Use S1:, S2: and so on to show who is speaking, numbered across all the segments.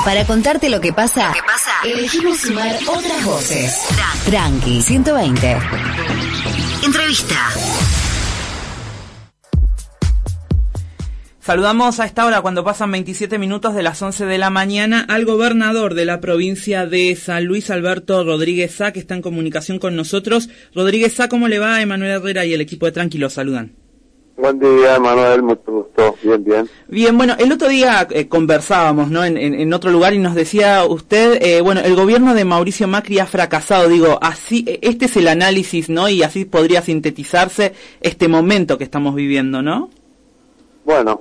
S1: Para contarte lo que pasa, elegimos sumar otras voces. Tranqui 120. Entrevista.
S2: Saludamos a esta hora, cuando pasan 27 minutos de las 11 de la mañana, al gobernador de la provincia de San Luis, Alberto Rodríguez Sá, que está en comunicación con nosotros. Rodríguez Sá, ¿cómo le va? Emanuel Herrera y el equipo de Tranqui los saludan.
S3: Buen día, Manuel, mucho gusto. Bien, bien.
S2: Bien, bueno, el otro día conversábamos, ¿no? En otro lugar, y nos decía usted, bueno, el gobierno de Mauricio Macri ha fracasado. Digo, así, este es el análisis, ¿no? Y así podría sintetizarse este momento que estamos viviendo, ¿no?
S3: Bueno,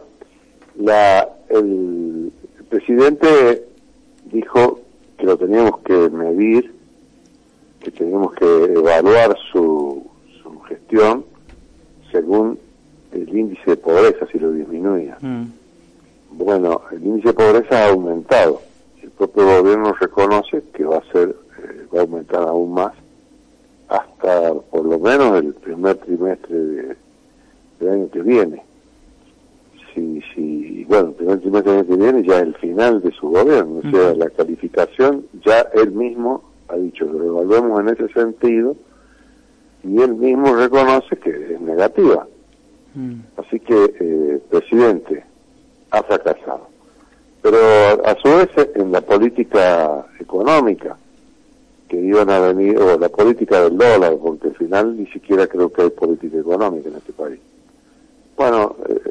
S3: el presidente dijo que lo teníamos que medir, que teníamos que evaluar su gestión según el índice de pobreza, si lo disminuía. Bueno, el índice de pobreza ha aumentado. El propio gobierno reconoce que va a aumentar aún más hasta por lo menos el primer trimestre del año que viene. Bueno, el primer trimestre del año que viene ya es el final de su gobierno, o sea, la calificación ya él mismo ha dicho que lo evaluemos en ese sentido y él mismo reconoce que es negativa. Así que el presidente ha fracasado. Pero a su vez en la política económica que iban a venir, o la política del dólar, porque al final ni siquiera creo que hay política económica en este país. Bueno,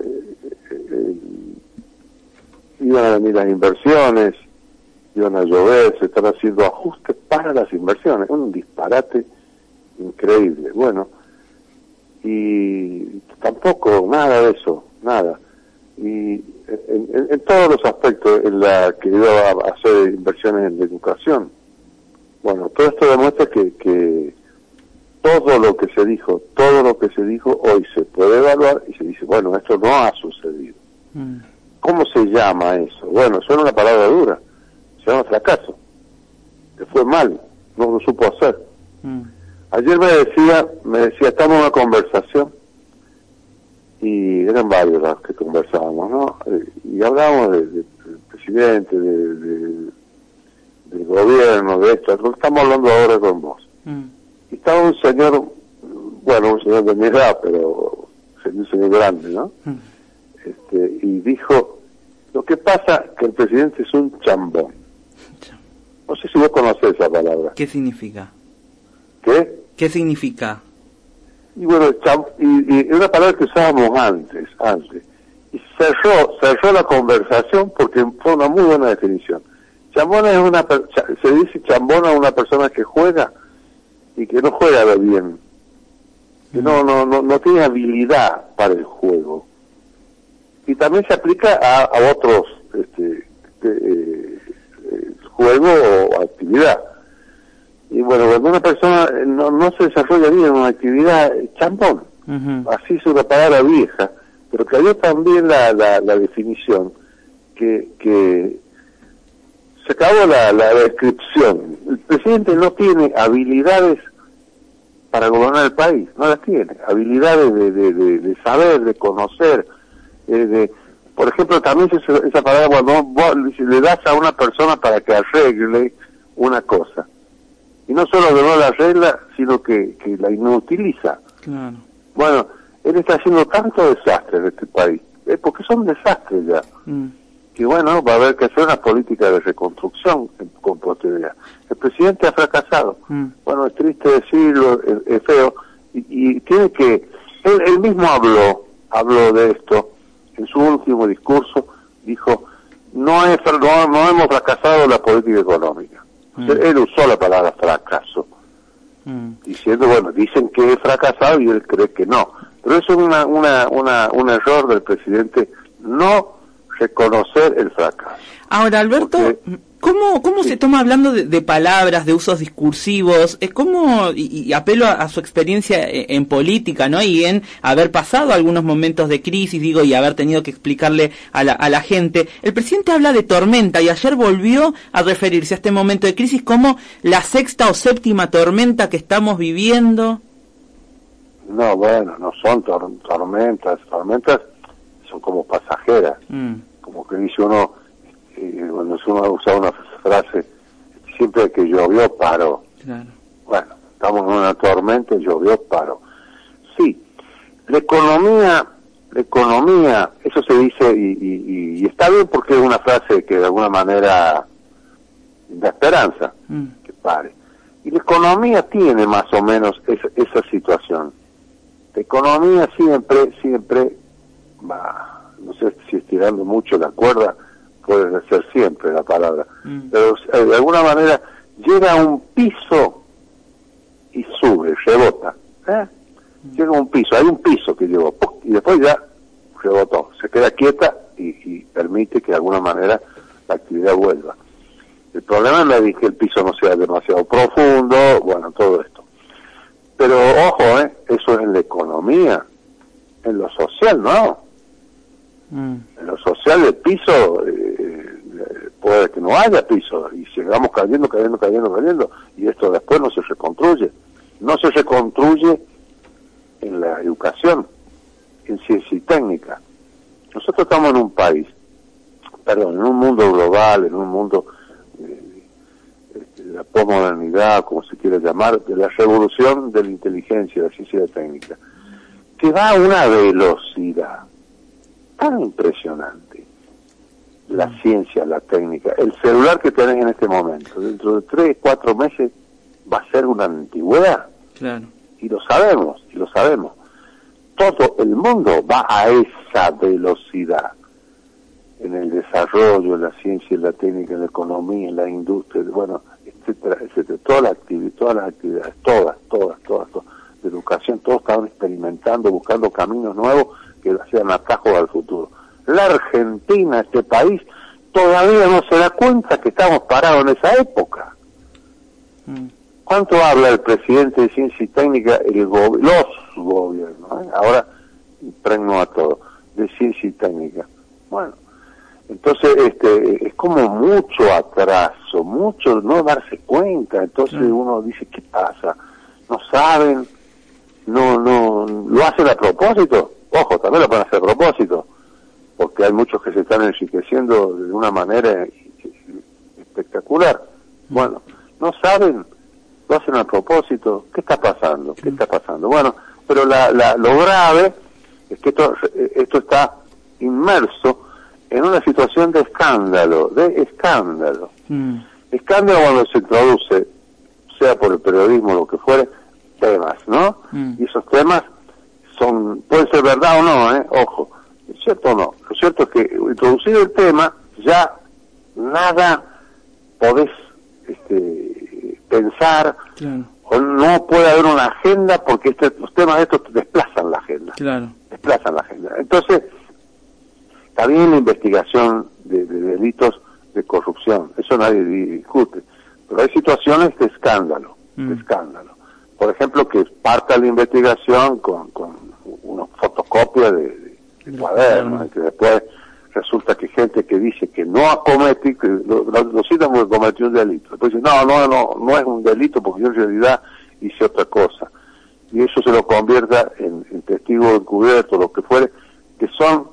S3: iban a venir las inversiones, iban a llover, se están haciendo ajustes para las inversiones, un disparate increíble. Bueno, y tampoco nada de eso, nada. Y en todos los aspectos, en la que iba a hacer inversiones en la educación. Bueno, todo esto demuestra que todo lo que se dijo hoy se puede evaluar y se dice, bueno, esto no ha sucedido. ¿Cómo se llama eso? Bueno, suena una palabra dura, se llama fracaso, que fue mal, no lo supo hacer. Ayer me decía, estamos en una conversación, y eran varios los que conversábamos, ¿no? Y hablábamos del presidente, del gobierno, de esto, estamos hablando ahora con vos. Y estaba un señor, bueno, un señor de mi edad, pero un señor grande, ¿no? Y dijo, lo que pasa que el presidente es un chambón. No sé si vos conocés esa palabra.
S2: ¿Qué significa?
S3: ¿Qué?
S2: ¿Qué significa? Y
S3: bueno, y una palabra que usábamos antes, y cerró la conversación porque fue una muy buena definición. Chambón es se dice chambón a una persona que juega y que no juega bien, que no tiene habilidad para el juego. Y también se aplica a otros juego o actividad. Y bueno, cuando una persona no se desarrolla bien en una actividad, chambón, así es una palabra vieja, pero que había también la definición, que se acabó la descripción. El presidente no tiene habilidades para gobernar el país, no las tiene, habilidades de saber, de conocer, por ejemplo, también esa palabra cuando vos le das a una persona para que arregle una cosa, y no solo que no la arregla, sino que la inutiliza.
S2: Claro.
S3: Bueno, él está haciendo tanto desastre en este país, porque son desastres ya, que bueno, va a haber que hacer una política de reconstrucción con posterioridad. El presidente ha fracasado. Bueno, es triste decirlo, es feo, y tiene que, él mismo habló de esto, en su último discurso, dijo, no hemos fracasado en la política económica. Él usó la palabra fracaso, diciendo, bueno, dicen que he fracasado y él cree que no. Pero eso es un error del presidente, no reconocer el fracaso.
S2: Ahora, Alberto, ¿cómo se toma hablando de palabras, de usos discursivos? ¿Cómo, y apelo a su experiencia en política, ¿no? Y en haber pasado algunos momentos de crisis, digo, y haber tenido que explicarle a la gente. El presidente habla de tormenta y ayer volvió a referirse a este momento de crisis como la sexta o séptima tormenta que estamos viviendo.
S3: No, bueno, no son tormentas son como pasajeras, como que dice uno, cuando uno ha usado una frase, siempre que llovió paró.
S2: Claro.
S3: Bueno, estamos en una tormenta, llovió paró. Sí, la economía, eso se dice y está bien porque es una frase que de alguna manera da esperanza, que pare. Y la economía tiene más o menos esa situación. La economía siempre va, no sé si estirando mucho la cuerda, puede ser siempre la palabra, pero de alguna manera llega a un piso y sube, rebota. Llega a un piso, hay un piso que llegó, y después ya rebotó, se queda quieta y permite que de alguna manera la actividad vuelva. El problema es que el piso no sea demasiado profundo, bueno, todo esto. Pero ojo, eso es en la economía, en lo social no. En lo social el piso, puede que no haya piso, y sigamos cayendo, y esto después no se reconstruye. No se reconstruye en la educación, en ciencia y técnica. Nosotros estamos en un país, en un mundo global, en un mundo de la posmodernidad, como se quiere llamar, de la revolución de la inteligencia, de la ciencia y la técnica, que va a una velocidad tan impresionante. La ciencia, la técnica, el celular que tenés en este momento, dentro de 3, 4 meses va a ser una antigüedad.
S2: Claro.
S3: Y lo sabemos. Todo el mundo va a esa velocidad en el desarrollo, en la ciencia, en la técnica, en la economía, en la industria, bueno, etcétera. Todas las actividades, todas, de educación, todos estaban experimentando, buscando caminos nuevos que sean atajos al futuro. La Argentina, este país, todavía no se da cuenta que estamos parados en esa época. ¿Cuánto habla el presidente de Ciencia y Técnica, los gobiernos? Ahora impregno a todo, de Ciencia y Técnica. Bueno, entonces es como mucho atraso, mucho no darse cuenta. Entonces uno dice, ¿qué pasa? ¿No saben? No, ¿lo hacen a propósito? Ojo, también lo pueden hacer a propósito, porque hay muchos que se están enriqueciendo de una manera espectacular. Bueno, no saben, lo hacen a propósito. ¿Qué está pasando? Bueno, pero lo grave es que esto está inmerso en una situación de escándalo. Escándalo cuando se introduce, sea por el periodismo o lo que fuere, temas, ¿no? Y esos temas pueden ser verdad o no, ojo, ¿es cierto o no? Lo cierto es que introducido el tema, ya nada podés pensar, o no puede haber una agenda, porque los temas estos desplazan la agenda. Entonces, está bien la investigación de delitos de corrupción, eso nadie discute, pero hay situaciones de escándalo. Por ejemplo, que parta la investigación con una fotocopia de cuadernos, que después resulta que gente que dice que no ha cometido, que lo citan porque cometió un delito, después dice, no es un delito porque yo en realidad hice otra cosa, y eso se lo convierta en testigo encubierto, lo que fuere, que son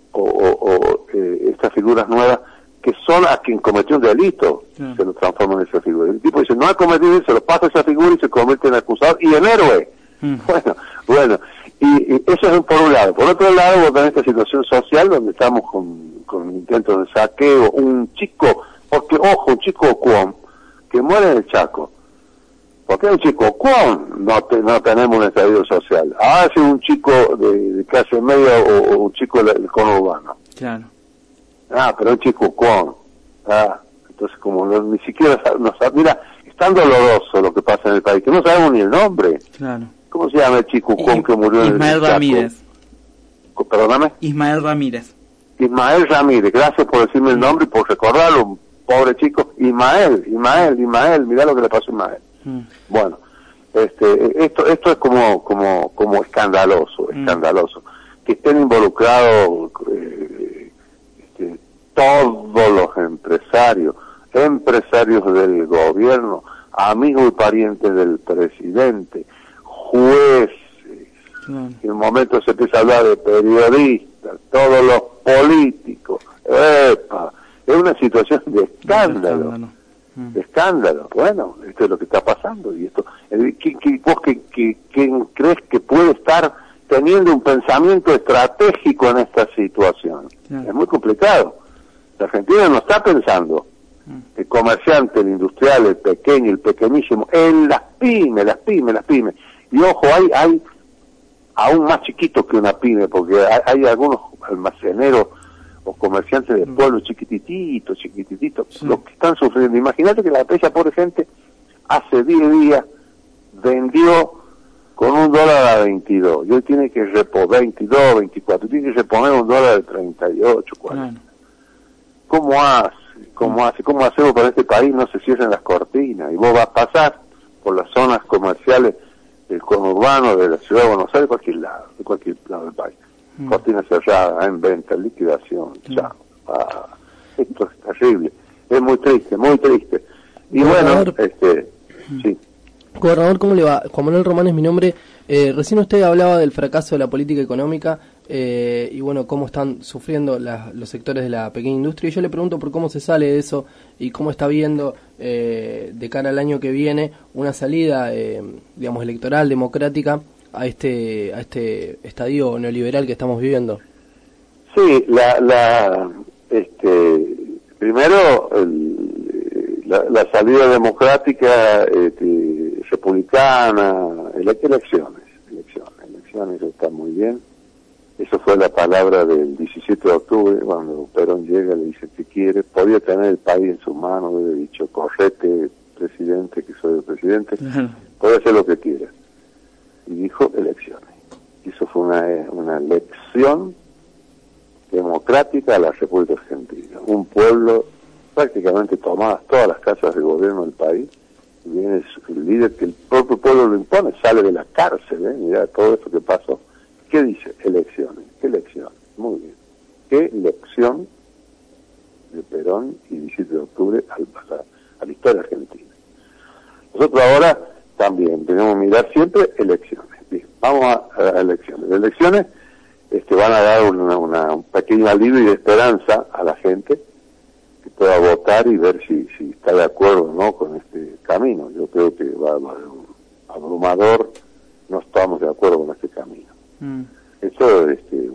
S3: estas figuras nuevas que son a quien cometió un delito, se lo transforman en esa figura. El tipo dice, no ha cometido, se lo pasa a esa figura y se convierte en acusado y en héroe. Bueno, y eso es por un lado. Por otro lado, vos tenés esta situación social donde estamos con intentos de saqueo, un chico cuón, que muere en el Chaco. ¿Por qué un chico cuón no tenemos un estallido social? Si un chico de clase media o un chico del conurbano. Pero un chico cuón. Entonces como ni siquiera mira, es tan doloroso lo que pasa en el país, que no sabemos ni el nombre. ¿Cómo se llama el chico cuón que murió en el Chaco?
S2: Ismael Ramírez.
S3: ¿Perdóname?
S2: Ismael Ramírez,
S3: gracias por decirme el nombre y por recordarlo, un pobre chico. Ismael, mirá lo que le pasó a Ismael. Bueno, esto es como escandaloso, que estén involucrados todos los empresarios del gobierno, amigos y parientes del presidente, jueces, en un momento se empieza a hablar de periodistas, todos los políticos, Es una situación de escándalo. De escándalo. Bueno, esto es lo que está pasando. Y esto, ¿quién crees que puede estar teniendo un pensamiento estratégico en esta situación? Es muy complicado. La Argentina no está pensando. El comerciante, el industrial, el pequeño, el pequeñísimo, en las pymes. Y ojo, hay aún más chiquitos que una pyme, porque hay algunos almaceneros o comerciantes del pueblo chiquitititos, los que están sufriendo. Imagínate que esa pobre gente hace 10 días vendió con $1 a 22, y hoy tiene que reponer 22, 24, tiene que reponer $1 de 38, 40. ¿Cómo hace? ¿Cómo hacemos para este país no se cierren las cortinas? Y vos vas a pasar por las zonas comerciales del conurbano de la ciudad de Buenos Aires, de cualquier lado del país. Cortinas cerradas, en venta, liquidación, chao. Esto es terrible, es muy triste. Y
S4: Gobernador,
S3: bueno, sí.
S4: Gobernador, ¿cómo le va? Juan Manuel Román es mi nombre. Recién usted hablaba del fracaso de la política económica y bueno, cómo están sufriendo los sectores de la pequeña industria. Y yo le pregunto por cómo se sale de eso y cómo está viendo de cara al año que viene una salida, digamos, electoral, democrática a este estadio neoliberal que estamos viviendo.
S3: Sí, primero la salida democrática republicana, elecciones está muy bien. Eso fue la palabra del 17 de octubre, cuando Perón llega, le dice que quiere, podía tener el país en sus manos, hubiera dicho, correte, presidente, que soy el presidente, puede hacer lo que quiera. Y dijo elecciones. Y eso fue una elección democrática a la República Argentina. Un pueblo, prácticamente tomadas todas las casas de gobierno del país, y viene el líder que el propio pueblo lo impone, sale de la cárcel, mirá todo esto que pasó. ¿Qué dice? Elecciones. ¿Qué elecciones? Muy bien. ¿Qué elección de Perón y 17 de octubre a la historia argentina? Nosotros ahora también tenemos que mirar siempre elecciones. Bien, vamos a elecciones. Las elecciones van a dar un pequeño alivio y de esperanza a la gente que pueda votar y ver si está de acuerdo o no con este camino. Yo creo que va a haber un abrumador, no estamos de acuerdo con este camino. Esto,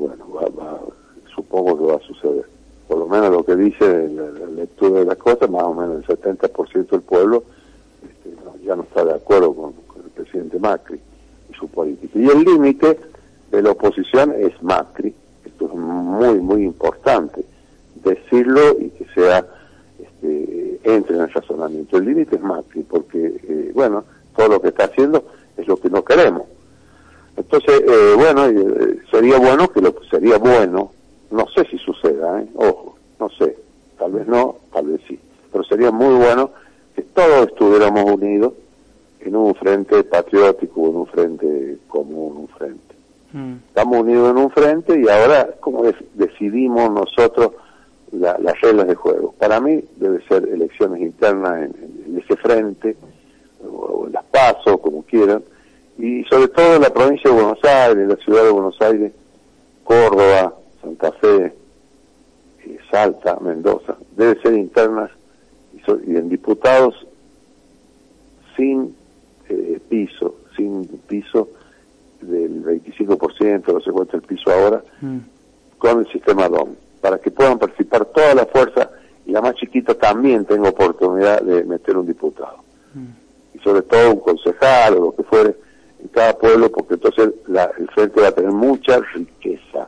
S3: supongo que va a suceder. Por lo menos lo que dice la lectura de las cosas, más o menos el 70% del pueblo ya no está de acuerdo con el presidente Macri y su política. Y el límite de la oposición es Macri. Esto es muy, muy importante decirlo y que sea entre en el razonamiento. El límite es Macri, porque, todo lo que está haciendo es lo que no queremos. Entonces, sería bueno, no sé si suceda, ojo, no sé, tal vez no, tal vez sí, pero sería muy bueno que todos estuviéramos unidos en un frente patriótico, en un frente común, un frente. Estamos unidos en un frente y ahora, ¿cómo decidimos nosotros las reglas de juego? Para mí debe ser elecciones internas en ese frente, o en las PASO, como quieran, y sobre todo en la provincia de Buenos Aires, la ciudad de Buenos Aires, Córdoba, Santa Fe, Salta, Mendoza, debe ser internas y en diputados sin piso del 25%, no sé cuánto es el piso ahora, con el sistema DOM, para que puedan participar toda la fuerza y la más chiquita también tenga oportunidad de meter un diputado. Y sobre todo un concejal o lo que fuere en cada pueblo, porque entonces el frente va a tener mucha riqueza,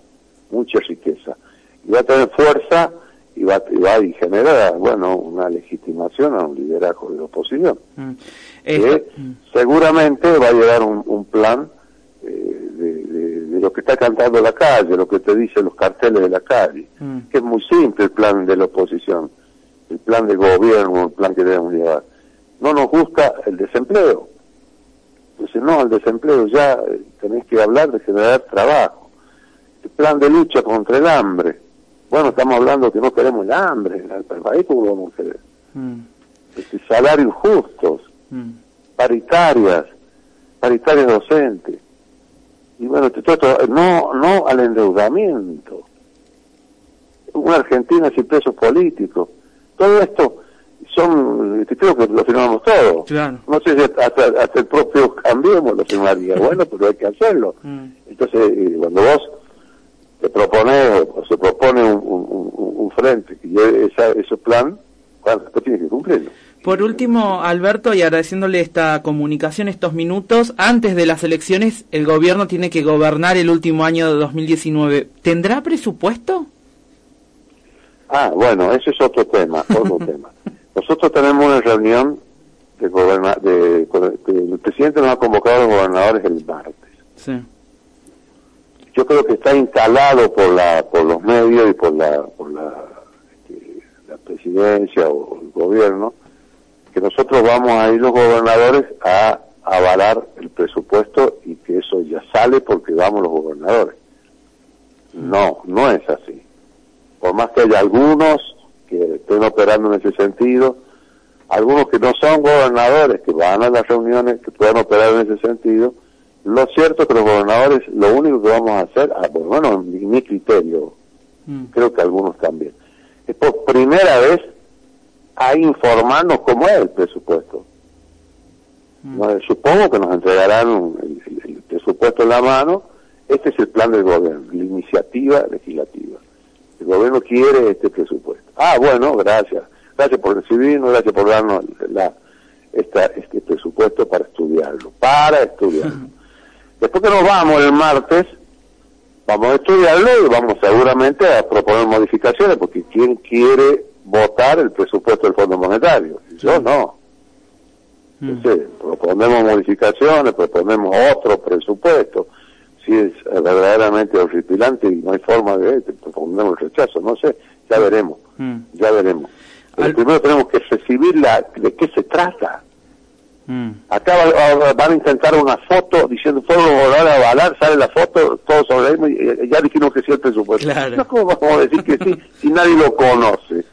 S3: y va a tener fuerza y va a generar, una legitimación a un liderazgo de la oposición. Seguramente va a llegar un plan de lo que está cantando la calle, lo que te dicen los carteles de la calle, que es muy simple el plan de la oposición, el plan de gobierno, el plan que debemos llevar. No nos gusta el desempleo. Entonces, no, el desempleo ya tenés que hablar de generar trabajo. El plan de lucha contra el hambre. Bueno, estamos hablando que no queremos el hambre en el país, ¿cómo lo vamos a querer? Salarios justos, paritarias docentes. Y no al endeudamiento. una Argentina sin presos políticos. Todo esto creo que lo firmamos todos.
S2: Claro.
S3: No sé si hasta el propio Cambiemos lo firmaría. Bueno, pero hay que hacerlo. Entonces, cuando vos te propones o se propone un frente y ese plan, bueno, después tienes que cumplirlo.
S2: Por último, Alberto, y agradeciéndole esta comunicación, estos minutos, antes de las elecciones, el gobierno tiene que gobernar el último año de 2019. ¿Tendrá presupuesto?
S3: Bueno, ese es otro tema, Nosotros tenemos una reunión el presidente nos ha convocado a los gobernadores el martes.
S2: Sí.
S3: Yo creo que está instalado por los medios y por la presidencia o el gobierno, que nosotros vamos a ir los gobernadores a avalar el presupuesto y que eso ya sale porque vamos los gobernadores. No es así. Por más que haya algunos que estén operando en ese sentido, algunos que no son gobernadores, que van a las reuniones, que puedan operar en ese sentido, lo cierto es que los gobernadores, lo único que vamos a hacer, bueno, mi criterio, creo que algunos también, es por primera vez a informarnos cómo es el presupuesto. Supongo que nos entregarán el presupuesto en la mano. Este es el plan del gobierno, la iniciativa legislativa. El gobierno quiere este presupuesto. Bueno, gracias por recibirnos, gracias por darnos este presupuesto para estudiarlo. Después que nos vamos el martes, vamos a estudiarlo y vamos seguramente a proponer modificaciones, porque ¿quién quiere votar el presupuesto del Fondo Monetario? Yo no. Entonces, proponemos modificaciones, proponemos otro presupuesto. Si es verdaderamente horripilante y no hay forma proponemos el rechazo, no sé, ya veremos. Pero primero tenemos que recibir de qué se trata. Acá van a intentar una foto diciendo fueron los a avalar, sale la foto, todos sobre él, y ya dijimos que sí el presupuesto.
S2: Claro.
S3: No, ¿cómo vamos a decir que sí si nadie lo conoce?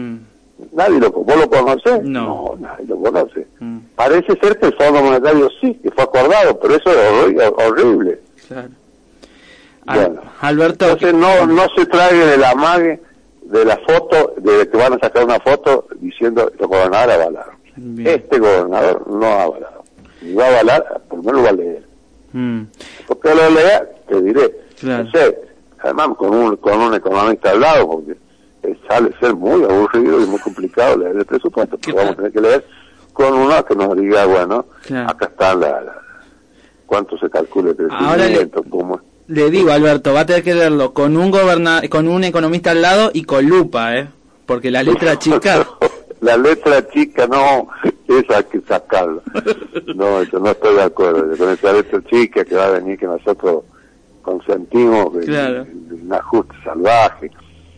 S3: ¿Vos lo conocés?
S2: No,
S3: nadie lo conoce. Parece ser que el Fondo Monetario sí, que fue acordado, pero eso es horrible.
S2: Claro.
S3: Bueno,
S2: Alberto,
S3: entonces no se trague de la amague de la foto, de que van a sacar una foto diciendo los gobernadores avalaron. Bien. Este gobernador no ha avalado. Y va a avalar, por lo menos lo va a leer. Porque lo lea, te diré.
S2: Claro.
S3: No sé, además con un economista al lado, porque sale ser muy aburrido y muy complicado leer el presupuesto. Pero vamos a tener que leer con uno que nos diga, bueno, claro, acá está cuánto se calcula el crecimiento, cómo.
S2: Le digo, Alberto, va a tener que leerlo con un economista al lado y con lupa, porque la letra chica...
S3: La letra chica, no, esa hay que sacarla. No, yo no estoy de acuerdo con esa letra chica que va a venir, que nosotros consentimos,
S2: claro,
S3: un ajuste salvaje.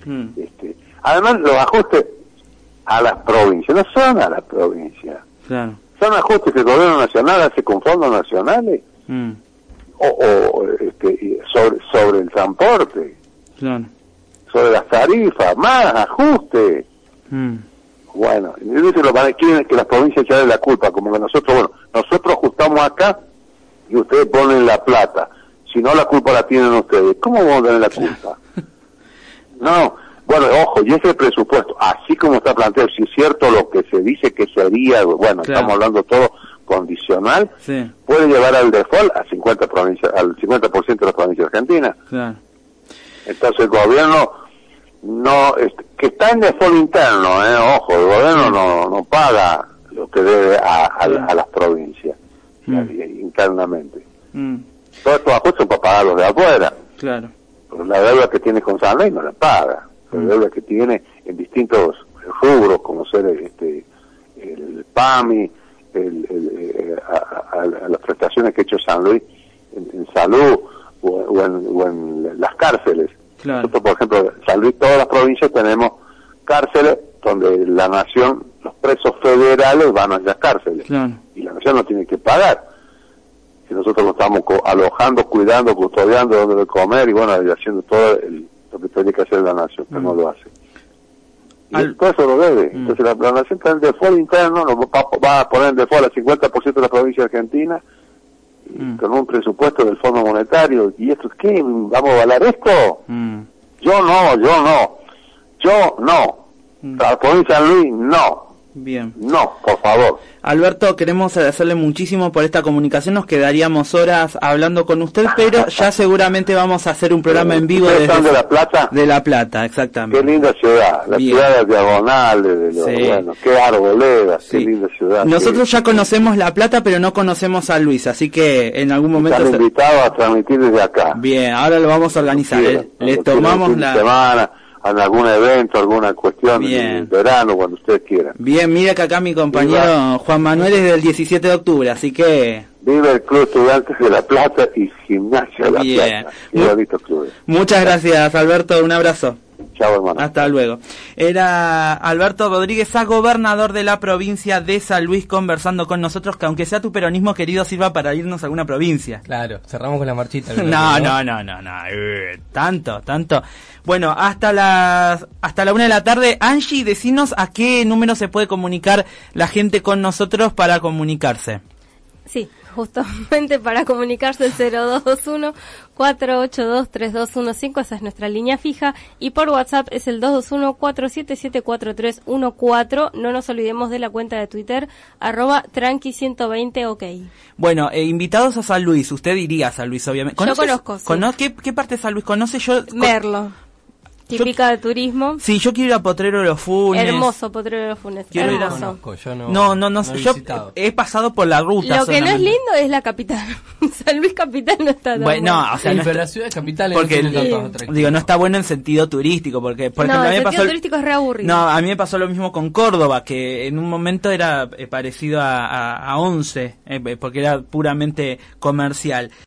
S3: Además, los ajustes a las provincias, no son a las provincias.
S2: Claro.
S3: Son ajustes que el gobierno nacional hace con fondos nacionales. Sobre el transporte,
S2: claro,
S3: sobre las tarifas, más ajuste. Bueno, quieren que las provincias lleven la culpa, como que nosotros ajustamos acá y ustedes ponen la plata, si no la culpa la tienen ustedes. ¿Cómo vamos a tener la culpa? No, bueno, ojo, y ese presupuesto, así como está planteado, si es cierto lo que se dice que sería, bueno, claro, estamos hablando todo condicional, sí, puede llevar al default al 50% de las provincias argentinas. Claro. Entonces el gobierno que está en default interno, ojo, el gobierno no paga lo que debe a las provincias internamente. Todos estos ajustes son para pagar los de afuera. Claro. Pero la deuda que tiene con San Luis no la paga. La deuda que tiene en distintos rubros, como ser el PAMI, a las prestaciones que ha hecho San Luis en salud o en las cárceles. Claro. Nosotros, por ejemplo, en San Luis, todas las provincias tenemos cárceles donde la nación, los presos federales van a las cárceles. Claro. Y la nación no tiene que pagar. Si nosotros lo estamos alojando, cuidando, custodiando, donde de comer y bueno, y haciendo todo lo que tiene que hacer la nación, pero no lo hace. Y todo eso lo debe. Entonces la nación está en default interno, nos va a poner en default al 50% de la provincia argentina, con un presupuesto del Fondo Monetario. ¿Y esto qué? ¿Vamos a avalar esto? Yo no. Yo no. La provincia de San Luis no.
S2: Bien.
S3: No, por favor.
S2: Alberto, queremos agradecerle muchísimo por esta comunicación. Nos quedaríamos horas hablando con usted, pero ya seguramente vamos a hacer un programa en vivo
S3: desde ¿de La Plata?
S2: De La Plata, exactamente.
S3: Qué linda ciudad, la
S2: Bien.
S3: ciudad de Diagonal, bueno, qué arboledas,
S2: Sí.
S3: qué linda ciudad.
S2: Nosotros ya conocemos La Plata, pero no conocemos San Luis, así que en algún momento...
S3: Están invitados a transmitir desde acá.
S2: Bien, ahora lo vamos a organizar. Le tomamos la...
S3: semana, en algún evento, alguna cuestión,
S2: Bien.
S3: en verano, cuando ustedes quieran.
S2: Bien, mira que acá mi compañero Juan Manuel es del 17 de octubre, así que...
S3: Vive el Club Estudiantes de La Plata y Gimnasia de La
S2: Bien.
S3: Plata. Qué bonitos clubes.
S2: Muchas gracias, Alberto, un abrazo.
S3: Chao, hermano.
S2: Hasta luego. Era Alberto Rodríguez, gobernador de la provincia de San Luis, conversando con nosotros, que aunque sea tu peronismo querido, sirva para irnos a alguna provincia.
S4: Claro, cerramos con la marchita.
S2: No. Tanto. Bueno, hasta la 1:00 PM. Angie, decinos a qué número se puede comunicar la gente con nosotros para comunicarse.
S5: Sí, justamente para comunicarse el 0221-482-3215, esa es nuestra línea fija, y por WhatsApp es el 221-477-4314. No nos olvidemos de la cuenta de Twitter, @tranqui120ok.
S2: Bueno, invitados a San Luis, usted iría a San Luis, obviamente.
S5: Yo conozco, sí.
S2: ¿Qué parte de San Luis conoce?
S5: Merlo. Típica de turismo.
S2: Sí, yo quiero ir a Potrero de los Funes.
S5: Hermoso Potrero de los Funes.
S2: Quiero ir a...
S5: Hermoso.
S2: No, yo he pasado por la ruta.
S5: Lo que no es lindo es la capital. San Luis capital no está tan
S2: bueno. O sea,
S4: pero la ciudad capital
S2: porque no está bueno en sentido turístico, porque por ejemplo,
S5: el sentido turístico es re aburrido.
S2: No, a mí me pasó lo mismo con Córdoba, que en un momento era parecido a 11, porque era puramente comercial.